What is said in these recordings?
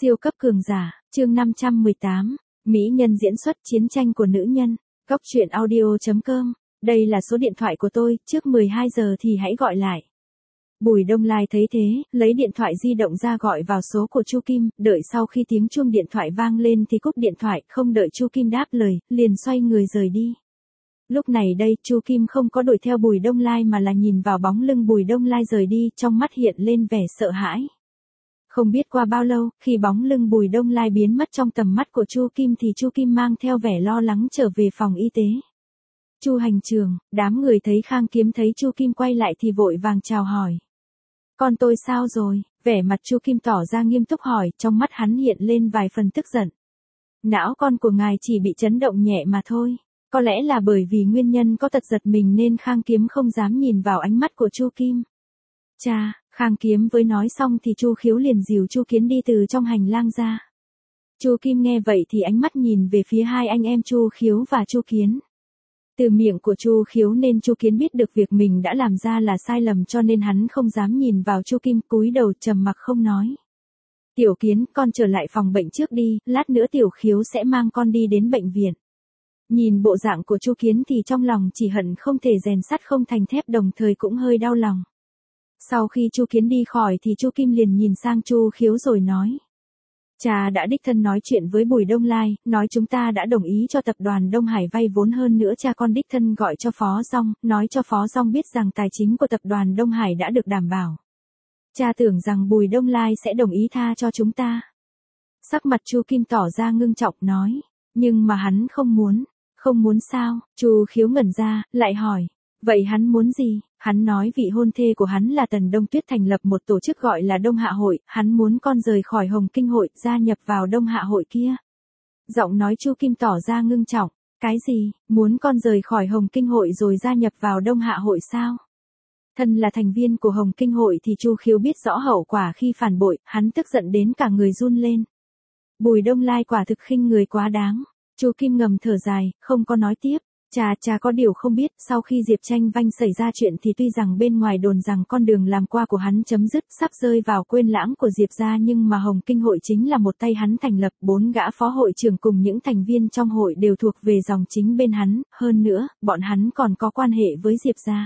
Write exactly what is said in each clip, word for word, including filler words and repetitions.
Siêu cấp cường giả, chương năm trăm mười tám, Mỹ nhân diễn xuất chiến tranh của nữ nhân, Cóc truyện audio chấm com, đây là số điện thoại của tôi, trước mười hai giờ thì hãy gọi lại. Bùi Đông Lai thấy thế, lấy điện thoại di động ra gọi vào số của Chu Kim, đợi sau khi tiếng chuông điện thoại vang lên thì cúp điện thoại, không đợi Chu Kim đáp lời, liền xoay người rời đi. Lúc này đây, Chu Kim không có đuổi theo Bùi Đông Lai mà là nhìn vào bóng lưng Bùi Đông Lai rời đi, trong mắt hiện lên vẻ sợ hãi. Không biết qua bao lâu, khi bóng lưng Bùi Đông Lai biến mất trong tầm mắt của Chu Kim thì Chu Kim mang theo vẻ lo lắng trở về phòng y tế. Chu hành trường, đám người thấy Khang Kiếm thấy Chu Kim quay lại thì vội vàng chào hỏi. Con tôi sao rồi? Vẻ mặt Chu Kim tỏ ra nghiêm túc hỏi, trong mắt hắn hiện lên vài phần tức giận. Não con của ngài chỉ bị chấn động nhẹ mà thôi. Có lẽ là bởi vì nguyên nhân có tật giật mình nên Khang Kiếm không dám nhìn vào ánh mắt của Chu Kim. Cha, Khang Kiếm với nói xong thì Chu Khiếu liền dìu Chu Kiến đi từ trong hành lang ra. Chu Kim nghe vậy thì ánh mắt nhìn về phía hai anh em Chu Khiếu và Chu Kiến. Từ miệng của Chu Khiếu nên Chu Kiến biết được việc mình đã làm ra là sai lầm cho nên hắn không dám nhìn vào Chu Kim, cúi đầu trầm mặc không nói. Tiểu Kiến, con trở lại phòng bệnh trước đi, lát nữa Tiểu Khiếu sẽ mang con đi đến bệnh viện. Nhìn bộ dạng của Chu Kiến thì trong lòng chỉ hận không thể rèn sắt không thành thép, đồng thời cũng hơi đau lòng. Sau khi Chu Kiến đi khỏi thì Chu Kim liền nhìn sang Chu Khiếu rồi nói. Cha đã đích thân nói chuyện với Bùi Đông Lai, nói chúng ta đã đồng ý cho tập đoàn Đông Hải vay vốn, hơn nữa cha con đích thân gọi cho Phó Dong, nói cho Phó Dong biết rằng tài chính của tập đoàn Đông Hải đã được đảm bảo. Cha tưởng rằng Bùi Đông Lai sẽ đồng ý tha cho chúng ta. Sắc mặt Chu Kim tỏ ra ngưng trọng nói, nhưng mà hắn không muốn. Không muốn sao? Chu Khiếu ngẩn ra, lại hỏi. Vậy hắn muốn gì? Hắn nói vị hôn thê của hắn là Tần Đông Tuyết thành lập một tổ chức gọi là Đông Hạ Hội, hắn muốn con rời khỏi Hồng Kinh Hội, gia nhập vào Đông Hạ Hội kia. Giọng nói Chu Kim tỏ ra ngưng trọng. Cái gì? Muốn con rời khỏi Hồng Kinh Hội rồi gia nhập vào Đông Hạ Hội sao? Thân là thành viên của Hồng Kinh Hội thì Chu Khiếu biết rõ hậu quả khi phản bội, hắn tức giận đến cả người run lên. Bùi Đông Lai quả thực khinh người quá đáng. Chu Kim ngầm thở dài, không có nói tiếp. Cha, cha có điều không biết, sau khi Diệp Tranh Vanh xảy ra chuyện thì tuy rằng bên ngoài đồn rằng con đường làm qua của hắn chấm dứt, sắp rơi vào quên lãng của Diệp gia, nhưng mà Hồng Kinh Hội chính là một tay hắn thành lập, bốn gã phó hội trưởng cùng những thành viên trong hội đều thuộc về dòng chính bên hắn, hơn nữa, bọn hắn còn có quan hệ với Diệp gia.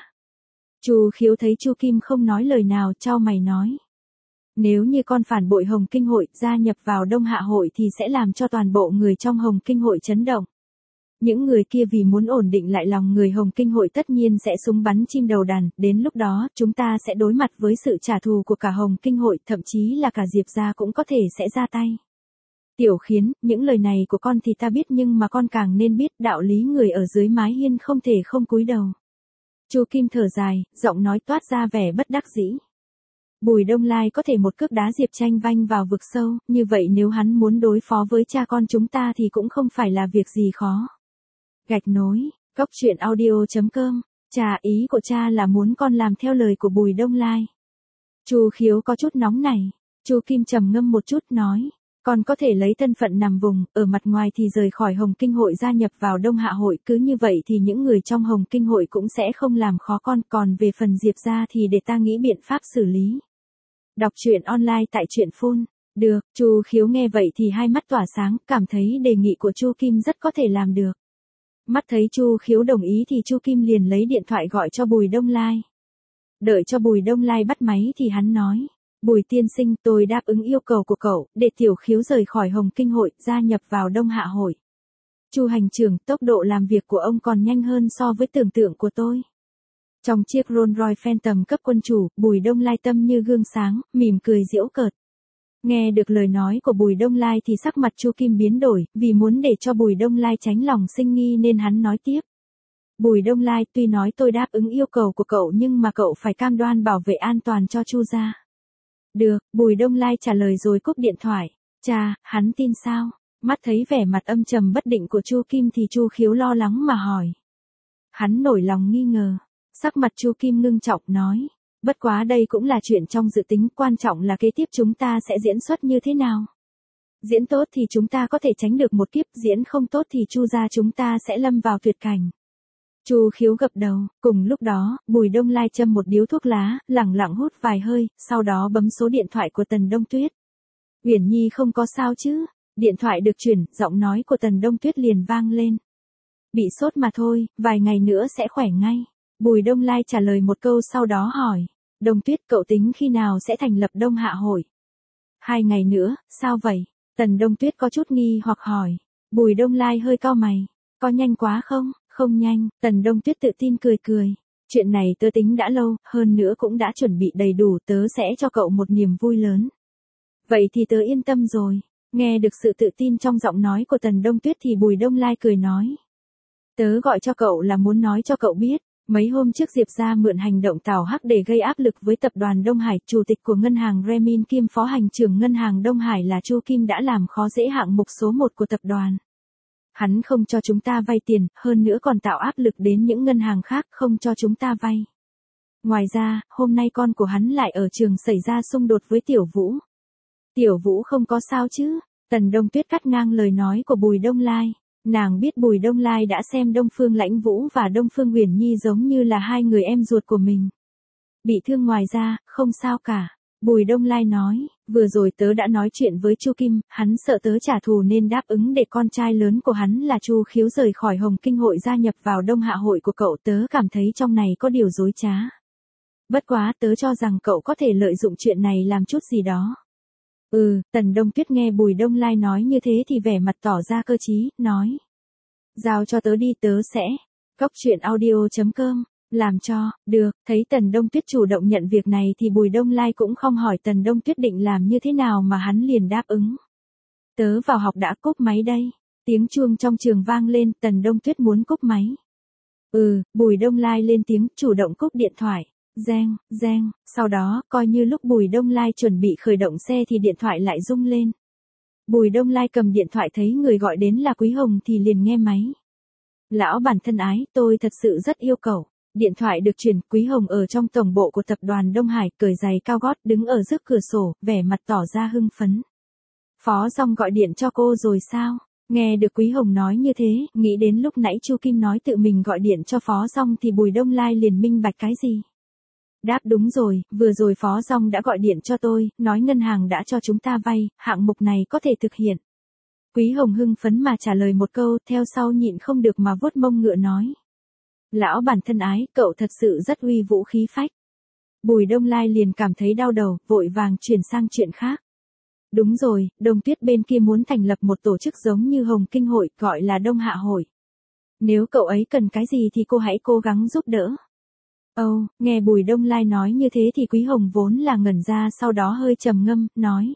Chu Khiếu thấy Chu Kim không nói lời nào, chau mày nói. Nếu như con phản bội Hồng Kinh Hội, gia nhập vào Đông Hạ Hội thì sẽ làm cho toàn bộ người trong Hồng Kinh Hội chấn động. Những người kia vì muốn ổn định lại lòng người Hồng Kinh Hội tất nhiên sẽ súng bắn chim đầu đàn, đến lúc đó, chúng ta sẽ đối mặt với sự trả thù của cả Hồng Kinh Hội, thậm chí là cả Diệp gia cũng có thể sẽ ra tay. Tiểu Khiến, những lời này của con thì ta biết, nhưng mà con càng nên biết đạo lý người ở dưới mái hiên không thể không cúi đầu. Chu Kim thở dài, giọng nói toát ra vẻ bất đắc dĩ. Bùi Đông Lai có thể một cước đá Diệp Tranh Vanh vào vực sâu, như vậy nếu hắn muốn đối phó với cha con chúng ta thì cũng không phải là việc gì khó. Gạch nối, Cóc truyện audio chấm com, cha, ý của cha là muốn con làm theo lời của Bùi Đông Lai. Chu Khiếu có chút nóng nảy. Chu Kim trầm ngâm một chút nói, con có thể lấy thân phận nằm vùng, ở mặt ngoài thì rời khỏi Hồng Kinh Hội gia nhập vào Đông Hạ Hội, cứ như vậy thì những người trong Hồng Kinh Hội cũng sẽ không làm khó con, còn về phần Diệp gia thì để ta nghĩ biện pháp xử lý. Đọc truyện online tại truyện phun. Được, Chu Khiếu nghe vậy thì hai mắt tỏa sáng, cảm thấy đề nghị của Chu Kim rất có thể làm được. Mắt thấy Chu Khiếu đồng ý thì Chu Kim liền lấy điện thoại gọi cho Bùi Đông Lai. Đợi cho Bùi Đông Lai bắt máy thì hắn nói, Bùi tiên sinh, tôi đáp ứng yêu cầu của cậu, để Tiểu Khiếu rời khỏi Hồng Kinh Hội, gia nhập vào Đông Hạ Hội. Chu hành trưởng, tốc độ làm việc của ông còn nhanh hơn so với tưởng tượng của tôi. Trong chiếc Rolls Royce Phantom cấp quân chủ, Bùi Đông Lai tâm như gương sáng, mỉm cười giễu cợt. Nghe được lời nói của Bùi Đông Lai thì sắc mặt Chu Kim biến đổi, vì muốn để cho Bùi Đông Lai tránh lòng sinh nghi nên hắn nói tiếp. Bùi Đông Lai, tuy nói tôi đáp ứng yêu cầu của cậu nhưng mà cậu phải cam đoan bảo vệ an toàn cho Chu gia. Được, Bùi Đông Lai trả lời rồi cúp điện thoại. Cha, hắn tin sao? Mắt thấy vẻ mặt âm trầm bất định của Chu Kim thì Chu Khiếu lo lắng mà hỏi. Hắn nổi lòng nghi ngờ. Sắc mặt Chu Kim ngưng trọng nói, bất quá đây cũng là chuyện trong dự tính, quan trọng là kế tiếp chúng ta sẽ diễn xuất như thế nào. Diễn tốt thì chúng ta có thể tránh được một kiếp, diễn không tốt thì Chu gia chúng ta sẽ lâm vào tuyệt cảnh. Chu Khiếu gật đầu, cùng lúc đó, Bùi Đông Lai châm một điếu thuốc lá, lẳng lặng hút vài hơi, sau đó bấm số điện thoại của Tần Đông Tuyết. Uyển Nhi không có sao chứ? Điện thoại được chuyển, giọng nói của Tần Đông Tuyết liền vang lên. Bị sốt mà thôi, vài ngày nữa sẽ khỏe ngay. Bùi Đông Lai trả lời một câu sau đó hỏi. Đông Tuyết, cậu tính khi nào sẽ thành lập Đông Hạ hội? Hai ngày nữa, sao vậy? Tần Đông Tuyết có chút nghi hoặc hỏi. Bùi Đông Lai hơi cau mày. Có nhanh quá không? Không nhanh, Tần Đông Tuyết tự tin cười cười. Chuyện này tớ tính đã lâu, hơn nữa cũng đã chuẩn bị đầy đủ, tớ sẽ cho cậu một niềm vui lớn. Vậy thì tớ yên tâm rồi. Nghe được sự tự tin trong giọng nói của Tần Đông Tuyết thì Bùi Đông Lai cười nói. Tớ gọi cho cậu là muốn nói cho cậu biết, mấy hôm trước Diệp ra mượn hành động Tào Hắc để gây áp lực với tập đoàn Đông Hải, chủ tịch của ngân hàng Remin kiêm phó hành trưởng ngân hàng Đông Hải là Chu Kim đã làm khó dễ hạng mục số một của tập đoàn. Hắn không cho chúng ta vay tiền, hơn nữa còn tạo áp lực đến những ngân hàng khác không cho chúng ta vay. Ngoài ra, hôm nay con của hắn lại ở trường xảy ra xung đột với Tiểu Vũ. Tiểu Vũ không có sao chứ? Tần Đông Tuyết cắt ngang lời nói của Bùi Đông Lai. Nàng biết Bùi Đông Lai đã xem Đông Phương Lãnh Vũ và Đông Phương Uyển Nhi giống như là hai người em ruột của mình. Bị thương ngoài ra, không sao cả. Bùi Đông Lai nói, vừa rồi tớ đã nói chuyện với Chu Kim, hắn sợ tớ trả thù nên đáp ứng để con trai lớn của hắn là Chu Khiếu rời khỏi Hồng Kinh hội gia nhập vào Đông Hạ hội của cậu. Tớ cảm thấy trong này có điều dối trá. Bất quá tớ cho rằng cậu có thể lợi dụng chuyện này làm chút gì đó. Ừ, Tần Đông Tuyết nghe Bùi Đông Lai nói như thế thì vẻ mặt tỏ ra cơ trí, nói. Giao cho tớ đi, tớ sẽ. Cóc truyện audio chấm com. Làm cho, được, thấy Tần Đông Tuyết chủ động nhận việc này thì Bùi Đông Lai cũng không hỏi Tần Đông Tuyết định làm như thế nào mà hắn liền đáp ứng. Tớ vào học đã, cúp máy đây. Tiếng chuông trong trường vang lên, Tần Đông Tuyết muốn cúp máy. Ừ, Bùi Đông Lai lên tiếng, chủ động cúp điện thoại. Reng, reng, sau đó, coi như lúc Bùi Đông Lai chuẩn bị khởi động xe thì điện thoại lại rung lên. Bùi Đông Lai cầm điện thoại thấy người gọi đến là Quý Hồng thì liền nghe máy. Lão bản thân ái, tôi thật sự rất yêu cậu. Điện thoại được truyền, Quý Hồng ở trong tổng bộ của tập đoàn Đông Hải, cởi giày cao gót đứng ở trước cửa sổ, vẻ mặt tỏ ra hưng phấn. Phó Dòng gọi điện cho cô rồi sao? Nghe được Quý Hồng nói như thế, nghĩ đến lúc nãy Chu Kim nói tự mình gọi điện cho Phó Dòng thì Bùi Đông Lai liền minh bạch cái gì. Đáp đúng rồi, vừa rồi Phó Dòng đã gọi điện cho tôi, nói ngân hàng đã cho chúng ta vay, hạng mục này có thể thực hiện. Quý Hồng hưng phấn mà trả lời một câu, theo sau nhịn không được mà vuốt mông ngựa nói. Lão bản thân ái, cậu thật sự rất uy vũ khí phách. Bùi Đông Lai liền cảm thấy đau đầu, vội vàng chuyển sang chuyện khác. Đúng rồi, Đông Tuyết bên kia muốn thành lập một tổ chức giống như Hồng Kinh hội, gọi là Đông Hạ hội. Nếu cậu ấy cần cái gì thì cô hãy cố gắng giúp đỡ. Ồ, oh, nghe Bùi Đông Lai nói như thế thì Quý Hồng vốn là ngẩn ra, sau đó hơi trầm ngâm, nói.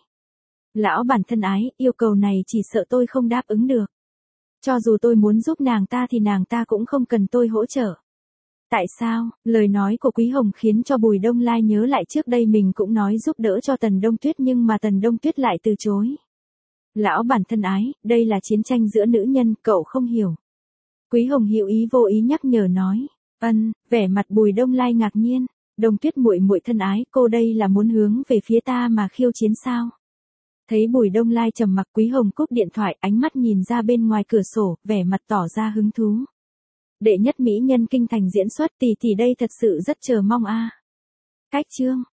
Lão bản thân ái, yêu cầu này chỉ sợ tôi không đáp ứng được. Cho dù tôi muốn giúp nàng ta thì nàng ta cũng không cần tôi hỗ trợ. Tại sao? Lời nói của Quý Hồng khiến cho Bùi Đông Lai nhớ lại trước đây mình cũng nói giúp đỡ cho Tần Đông Tuyết nhưng mà Tần Đông Tuyết lại từ chối. Lão bản thân ái, đây là chiến tranh giữa nữ nhân, cậu không hiểu. Quý Hồng hữu ý vô ý nhắc nhở nói. Ân, vẻ mặt Bùi Đông Lai ngạc nhiên. Đông Tuyết muội muội thân ái, cô đây là muốn hướng về phía ta mà khiêu chiến sao? Thấy Bùi Đông Lai trầm mặc, Quý Hồng cúp điện thoại, ánh mắt nhìn ra bên ngoài cửa sổ, vẻ mặt tỏ ra hứng thú. Đệ nhất mỹ nhân kinh thành diễn xuất, tỷ tỷ đây thật sự rất chờ mong a. À. Cách chương